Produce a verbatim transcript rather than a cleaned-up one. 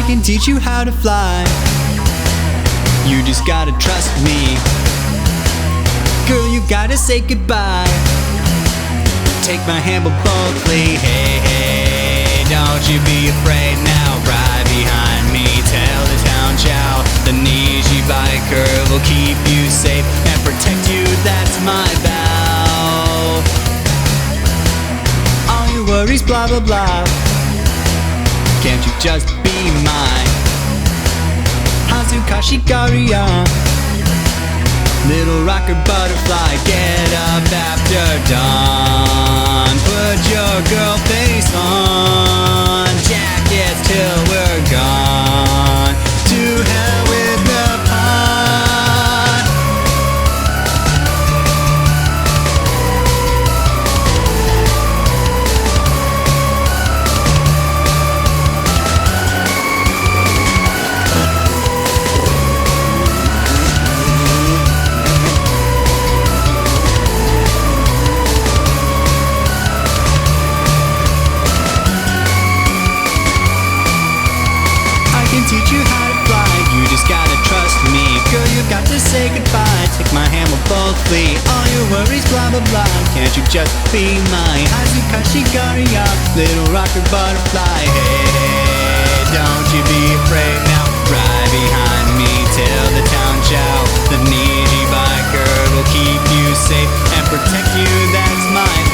can teach you how to fly. You just gotta trust me. Girl, you gotta say goodbye. Take my hand but boldly. Hey, hey, don't you be afraid now. Ride behind me, tell the town chow. The Niji biker will keep you safe and protect you, that's my vow. All your worries, blah blah blah. Can't you just be mine? Hazukashi Garion, little rocker butterfly, get up after dawn. Put your girl face on, jackets till we're gone. To hell with the pond. Teach you how to fly, you just gotta trust me. Girl, you got to say goodbye. Take my hand, we'll both flee. All your worries, blah blah blah. Can't you just be mine? Hazukashi Garion, little rocker butterfly. Hey, don't you be afraid now. Ride behind me till the town chow. The Niji biker will keep you safe and protect you, that's my